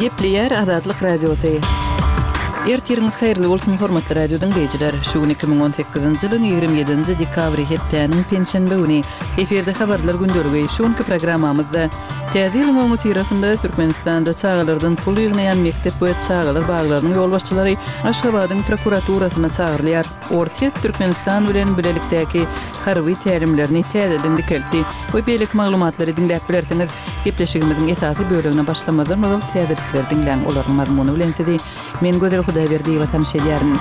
Gepleyer Azadlyk Radiosu. Ertiriniz hayırlı bolsun hormatly radio dinleyijiler. Şu 2018-nji ýylyň 27-nji dekabry hepdeniň penşenbe güni eferde habarlar gündöligi şonky programmamyzda täze ýylyň öňü sirasynda Türkmenistanda çağalardan pul ýygnaýan mektep we çağalar baglarynyň ýolbaşçylary Aşgabatyň prokuraturasyna çağırylýar. Orta Türkmenistan bilen bilelikdäki harby tälimlerini täzeden dikeldi. Bu beýlik maglumatlary dinläp bilersiňiz. Gepleşigimiziň esasy bölümine başlamadan ol täzelikler dinlän olaryň mazmuny bilen sedi. Men Gödel Hudaýberdi we tanışýaryn.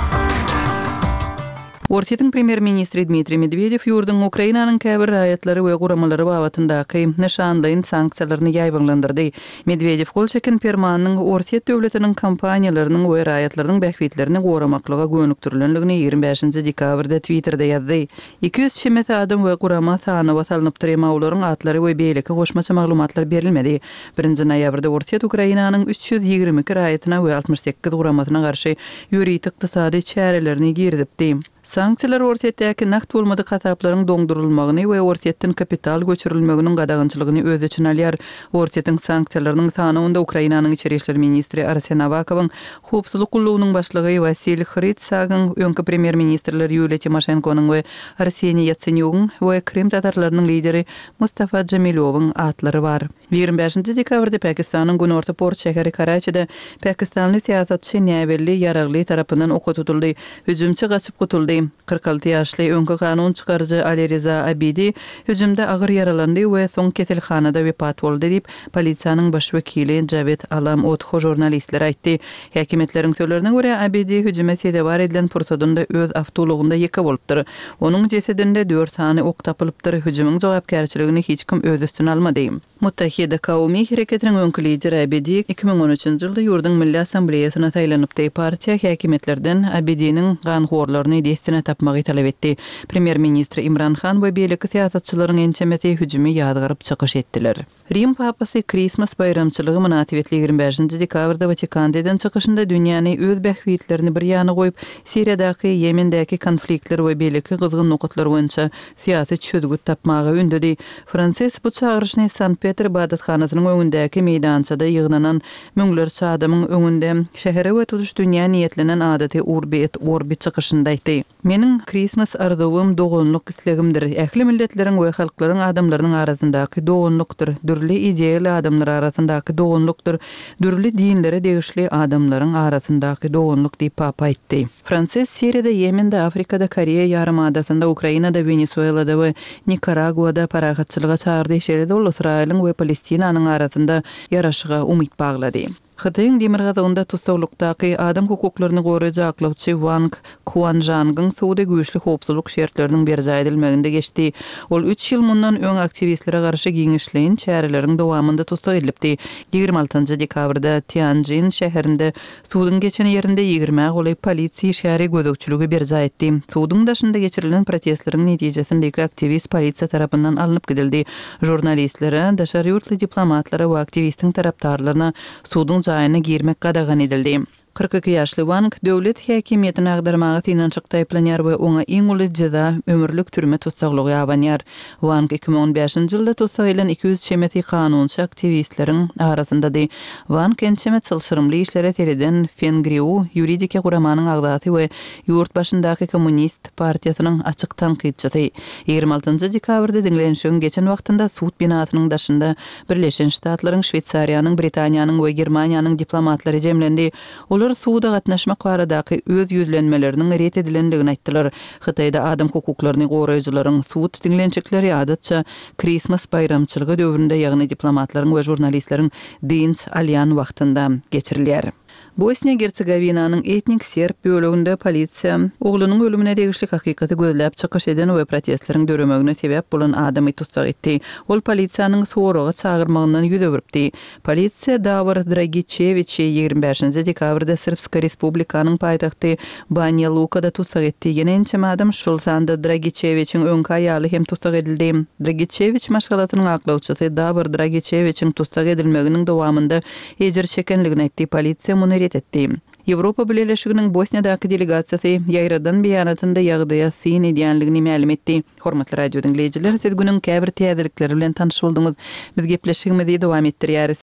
Ortiýetiň premier ministri Dmitri Medvedew ýurdun Ukrainanyň käbir raýatlary we guramalary babatyndaky nişanlaýyn sanksiýalaryny ýaýbanlandyrdy. Medvedew gol çeken Permanyň Ortiýet döwletiniň kampaniýalarynyň we raýatlarynyň bähwitlerini goramaklyga gönükdirilenligini 25-nji dekabrda Twitterda ýazdy. 200 şemet adam we gurama sanyba salynıp durýan olaryň atlary we beýleki goşmaça maglumatlar berilmedi. 1-nji noýabrda Ortiýet Ukrainanyň 322 raýatyna we 68 guramasyna garşy ýuridik ykdysady çärelerini girdipdi. Sanksiýalar Ortiýetdäki nakt bolmady gasaplaryň doňdurulmagyny we Ortiýetden kapital göçürilmeginiň gadagynçylygyny öz içine alýar. Ortiýetiň sanksiýalarynyň sanyňda Ukrainanyň içeri işler ministri Arsen Avakowyň, howpsuzlyk gullugynyň başlygy Vasil Hritsagyn, öňki premier ministrler Yulia Tymoshenkonyň we Arseniy Yatsenyugyň we Krim tatarlarynyň lideri Mustafa Jamilowyň atlary bar. 25-nji dekabrda Pakistanyň Günorta port şäheri Karaçyda Pakistanly siýasatçy Näbelli Yaragly tarapyndan oka tutuldy. Hüjümçi gaçyp gutuldy. 46 ýaşly öňki kanun çykarjy Ali Reza Abidi hüjümde agyr yaralandy we soň keselhanada wepat boldy diýip polisiýanyň baş wekili Javed Alam Otho jurnalistlere aýtdy. Häkimetleriň sözlerine görä Abidi hüjüme sebäp edilen pursadynda öz awtolugynda ýeke bolupdyr. Onuň jesedinde 4 tany ok tapylypdyr. Hüjümyň jogapkärçiligini hiç kim öz üstüne almady. Muttahida Kawmy hereketiniň öňki lideri Abidi 2013-nji ýylda ýurdun Milli Assambleýasyna saýlanypdy. Partiýa häkimetlerden Abidiniň ganhorlaryny destine tapmagy talap etdi. Premier ministri Imran Khan we beýleki siýasatçylaryň ençemeti hüjümi ýadgaryp çykyş etdiler. Rim papasy Christmas bayramçylygy münasibetli 25-nji dekabrda Vatikandan çykyşynda dünýäni öz bähwitlerini bir ýana goýup Siriýadaky, Yemendäki konfliktler we beýleki gyzgyn nokatlar boýunça syýasy çözgüt tapmagy ündedi. Franses bu çağırışny Sankt-Peter ibadatxanasynyň öňündäki meýdançada ýygnanan müňler çadamyň öňünde şähere we tutuş dünýä niýetlenen adaty urbi et orbi çykyşynda aýtdy. Meniň Christmas ardowym dogonluk islegimdir. Ähli milletleriň we halklaryň adamlarynyň arasyndaky dogonlukdur. Dürli ideýaly adamlar arasyndaky dogonlukdur. Dürli dinlere degişli adamlaryň arasyndaky dogonluk diýip papa aýtdy. Franses Siriýada, Yemende, Afrikada, Koreýa ýarymadasyna, Ukrainada, Venezuelada we Nikaraguada paragatçylyga çağırdy. Şeýle ol Israýlyň we Palestinanyň arasynda ýaraşyga umyt baglady. Xitoyň demir gazagynda tutsaglykdaky adam hukuklaryny gorajaklawçy Wang Quanzhang'yň suwda güýçli howpsuzlyk şertleriniň berja edilmeginde geçdi. Ol 3 ýyl mundan öň aktivistlere garşy giňişleýän çäreleriň dowamynda tutsag edilipdi. 26-njy dekabrda Tianjin şäherinde suwdyň geçen ýerinde 20 goly polisiýa şäheri gözükçüligi berja etdi. Suwdyň daşynda geçirilen protestleriň netijesindäki aktivist polisiýa tarapyndan alınıp gidildi. Jurnalistlere, daşary ýurtly diplomatlara we aktivistiň taraptarlaryna suwdyň jaýyna girmek gadagan edildi. 42 ýaşly Wang döwlet häkimiýetine agdarmagy tynançykda aýplanýar we oňa iň uly jaza ömürlük türme tutsaglygy ýabanýar. Wang 2015-nji ýylda tutsag edilen 200 şemeti kanunçy aktivistleriň arasyndady. Wang ençeme çylşyrymly işlere tereden Fengriu ýuridika guramanyň agdaty we ýurt başyndaky kommunist partiýasynyň açyk tanqidçisi. 26-njy dekabrda dinlenşiň geçen wagtynda suud binasynyň daşynda Birleşen Ştatlaryň, Şweýsariýanyň, Britaniýanyň we Germaniýanyň diplomatlary jemlendi. Olar suwda gatnaşmak baradaky öz ýüzlenmeleriniň ret edilendigini aýtdylar. Xitoyda adam hukuklaryny goraýjylaryň suwd dinlençikleri adatça Christmas bayramçylygy döwründe, ýagny diplomatlaryň we jurnalistleriň dinç alýan wagtynda geçirilýär. Bosniýa-Hersegowinyň etnik serb bölегinde polisiýa oglunyň ölümine degişli hakykaty gözläp çykyş eden we protestleriň döremegine sebäp bolan adamy tutsag etdi. Ol polisiýanyň soragy çağırmagyndan ýüze beripdi. Polisiýa Davor Dragičević 25-nji dekabrda Srpska Respublikanyň paýtagty Banja Lukada tutsag etdi. Ýene ençeme adam şol sanda Dragičevićiň öňki aýaly hem tutsag edildi. Dragičević maşgalatynyň aklawçysy Davor Dragičevićiň tutsag edilmeginiň dowamynda ejir çekenligini aýtdy. Polisiýa muny ret etdi. Ýewropa Birleşiginiň Bosniýadaky delegasiýasy ýaýradan beýanatynda ýagdaýa syn edýänligini ma'lum etdi. Hormatly radio dinleýijiler, siz günüň käbir täzelikleri bilen tanyş boldyňyz. Biz gepleşigimizi dowam etdirýäris.